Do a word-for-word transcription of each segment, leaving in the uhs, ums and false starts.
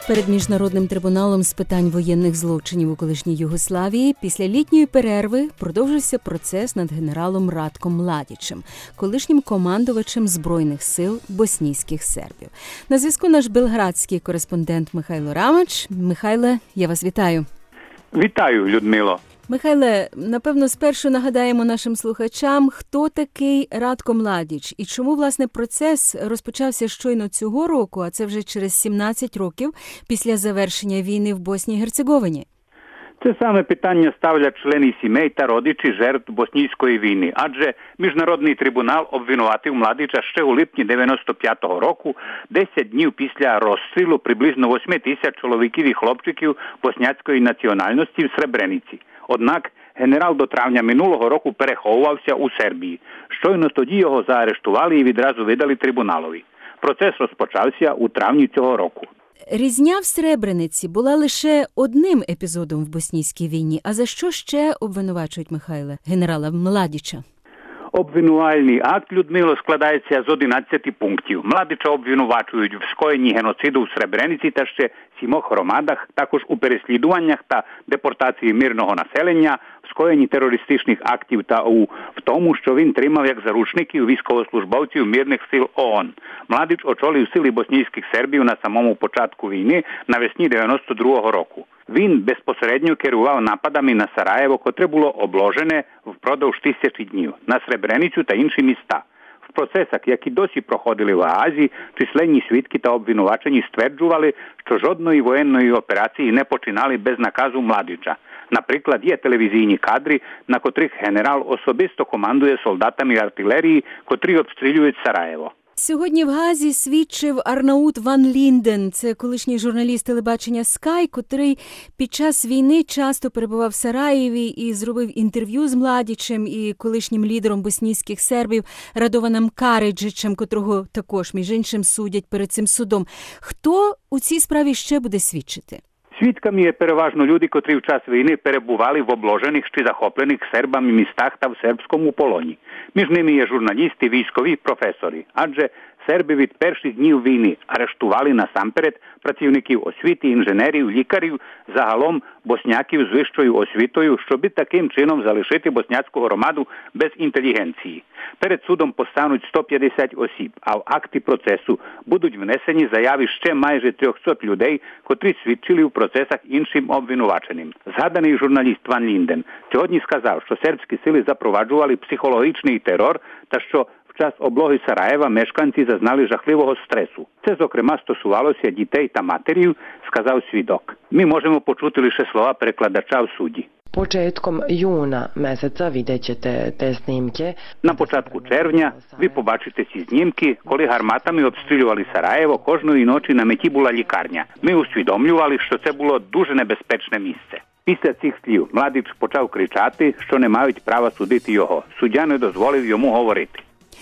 Перед Міжнародним трибуналом з питань воєнних злочинів у колишній Югославії після літньої перерви продовжився процес над генералом Ратком Младічем, колишнім командувачем Збройних сил боснійських сербів. На зв'язку наш белградський кореспондент Михайло Рамач. Михайле, я вас вітаю. Вітаю, Людмило. Михайле, напевно, спершу нагадаємо нашим слухачам, хто такий Радко Младіч і чому, власне, процес розпочався щойно цього року, а це вже через сімнадцять років після завершення війни в Боснії і Герцеговині. Це саме питання ставлять члени сімей та родичі жертв боснійської війни, адже Міжнародний трибунал обвинуватив Младіча ще у липні дев'яносто п'ятого року, десять днів після розстрілу приблизно восьми тисяч чоловіків і хлопчиків босняцької національності в Сребрениці. Однак генерал до травня минулого року переховувався у Сербії. Щойно тоді його заарештували і відразу видали трибуналові. Процес розпочався у травні цього року. Різня в Сребрениці була лише одним епізодом в боснійській війні. А за що ще обвинувачують, Михайле, генерала Младіча? Обвинувальний акт, Людмило, складається з одинадцяти пунктів. Младіча обвинувачують в скоєнні геноциду в Сребрениці та ще сімох громадах, також у переслідуваннях та депортації мирного населення, в скоєнні терористичних актів та у в тому, що він тримав як заручників військовослужбовців мирних сил ООН. Младіч очолив сили боснійських сербів на самому початку війни навесні дев'яносто другого року. Він безпосередньо керував нападами на Сараєво, котре було обложене впродовж тисячі днів, на Сребреницю та інші міста. В процесах, які досі проходили в Гаазі, численні свідки та обвинувачені стверджували, що жодної воєнної операції не починали без наказу Младіча. Наприклад, є телевізійні кадри, на котрих генерал особисто командує солдатами артилерії, котрі обстрілюють Сараєво. Сьогодні в Гаазі свідчив Арнаут Ван Лінден, це колишній журналіст телебачення Скай, котрий під час війни часто перебував в Сараєві і зробив інтерв'ю з Младічем і колишнім лідером боснійських сербів Радованом Караджичем, котрого також, між іншим, судять перед цим судом. Хто у цій справі ще буде свідчити? Свідками є переважно люди, котрі в час війни перебували в обложених чи захоплених сербами містах та в сербському полоні. Між ними є журналісти, військові, професори. Адже серби від перших днів війни арештували насамперед працівників освіти, інженерів, лікарів, загалом босняків з вищою освітою, щоб таким чином залишити босняцьку громаду без інтелігенції. Перед судом постануть сто п'ятдесят осіб, а в акті процесу будуть внесені заяви ще майже триста людей, котрі свідчили в процесах іншим обвинуваченим. Згаданий журналіст Ван Лінден сьогодні сказав, що сербські сили запроваджували психологічний терор та що в час облоги Сараєва мешканці зазнали жахливого стресу. Це, зокрема, стосувалося дітей та матерів, сказав свідок. Ми можемо почути лише слова перекладача в суді. Початком juna mjeseca vidjet ćete te snimke. На початку червня ви побачите ці знімки, коли гарматами обстрілювали Сараєво, кожної ночі на меті була лікарня. Ми усвідомлювали, що це було дуже небезпечне місце. Після цих слів Младіч почав кричати, що не мають права судити його. Суддя не дозволив йому говорити.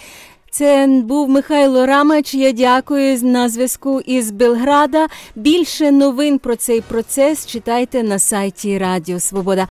Це був Михайло Рамач. Я дякую на зв'язку із Белграда. Більше новин про цей процес читайте на сайті Радіо Свобода.